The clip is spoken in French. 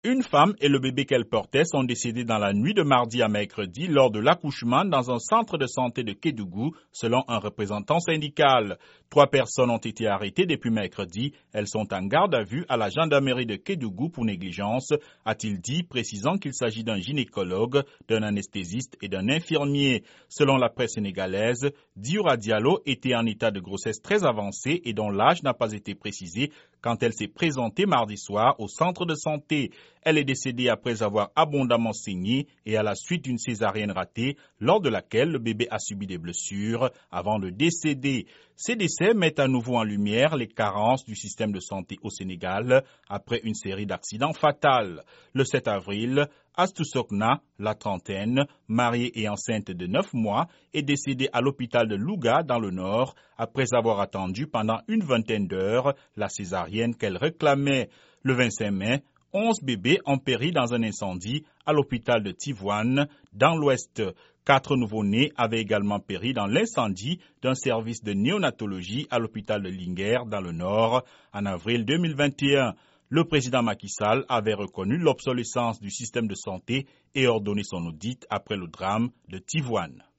Une femme et le bébé qu'elle portait sont décédés dans la nuit de mardi à mercredi lors de l'accouchement dans un centre de santé de Kédougou, selon un représentant syndical. 3 personnes ont été arrêtées depuis mercredi. Elles sont en garde à vue à la gendarmerie de Kédougou pour négligence, a-t-il dit, précisant qu'il s'agit d'un gynécologue, d'un anesthésiste et d'un infirmier. Selon la presse sénégalaise, Dioura Diallo était en état de grossesse très avancé et dont l'âge n'a pas été précisé quand elle s'est présentée mardi soir au centre de santé. Elle est décédée après avoir abondamment saigné et à la suite d'une césarienne ratée, lors de laquelle le bébé a subi des blessures avant de décéder. Ces décès mettent à nouveau en lumière les carences du système de santé au Sénégal après une série d'accidents fatals. Le 7 avril, Astou Sokna, la trentaine, mariée et enceinte de 9 mois, est décédée à l'hôpital de Louga dans le Nord après avoir attendu pendant une vingtaine d'heures la césarienne qu'elle réclamait. Le 25 mai, 11 bébés ont péri dans un incendie à l'hôpital de Tivoine, dans l'Ouest. 4 nouveau-nés avaient également péri dans l'incendie d'un service de néonatologie à l'hôpital de Linguère, dans le Nord, en avril 2021. Le président Macky Sall avait reconnu l'obsolescence du système de santé et ordonné son audit après le drame de Tivoine.